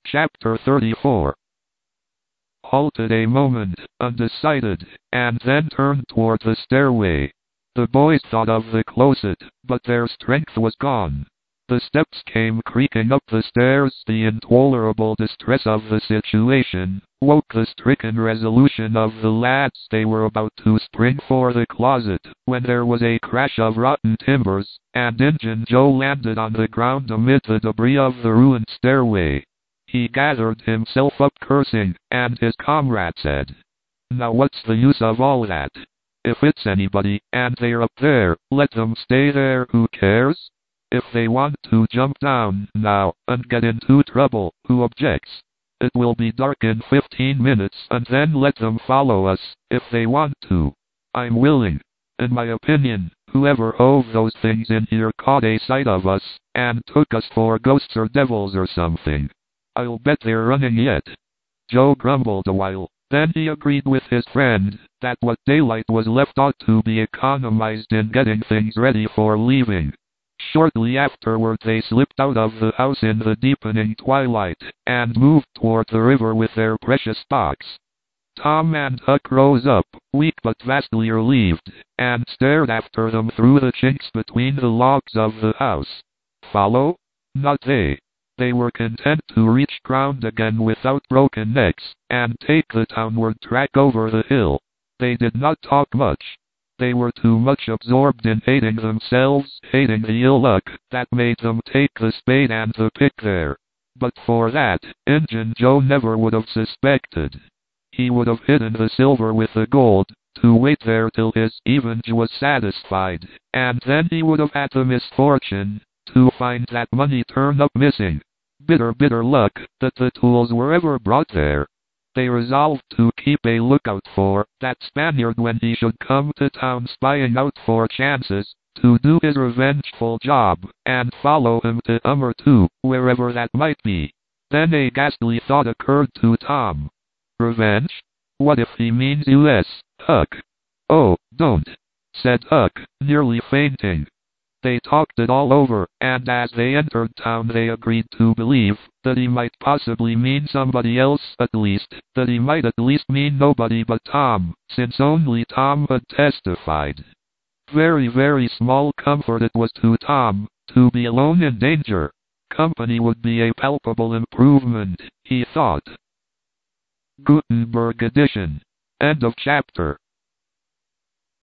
Chapter 34. Halted a moment, undecided, and then turned toward the stairway. The boys thought of the closet, but their strength was gone. The steps came creaking up the stairs. The intolerable distress of the situation woke the stricken resolution of the lads. They were about to spring for the closet, when there was a crash of rotten timbers, and Injun Joe landed on the ground amid the debris of the ruined stairway. He gathered himself up cursing, and his comrade said, "Now what's the use of all that? If it's anybody, and they're up there, let them stay there, who cares? If they want to jump down now, and get into trouble, who objects? It will be dark in 15 minutes, and then let them follow us, if they want to. I'm willing. In my opinion, whoever hove those things in here caught a sight of us, and took us for ghosts or devils or something. I'll bet they're running yet." Joe grumbled a while, then he agreed with his friend that what daylight was left ought to be economized in getting things ready for leaving. Shortly afterward they slipped out of the house in the deepening twilight, and moved toward the river with their precious box. Tom and Huck rose up, weak but vastly relieved, and stared after them through the chinks between the logs of the house. Follow? Not they. They were content to reach ground again without broken necks, and take the downward track over the hill. They did not talk much. They were too much absorbed in hating themselves, hating the ill luck that made them take the spade and the pick there. But for that, Injun Joe never would have suspected. He would have hidden the silver with the gold, to wait there till his revenge was satisfied, and then he would have had the misfortune to find that money turned up missing. Bitter, bitter luck that the tools were ever brought there. They resolved to keep a lookout for that Spaniard when he should come to town, spying out for chances to do his revengeful job, and follow him to or two, wherever that might be. Then a ghastly thought occurred to Tom. Revenge? What if he means U.S., Huck? "Oh, don't," said Huck, nearly fainting. They talked it all over, and as they entered town they agreed to believe that he might possibly mean somebody else, at least, that he might at least mean nobody but Tom, since only Tom had testified. Very, very small comfort it was to Tom to be alone in danger. Company would be a palpable improvement, he thought. Gutenberg edition. End of chapter.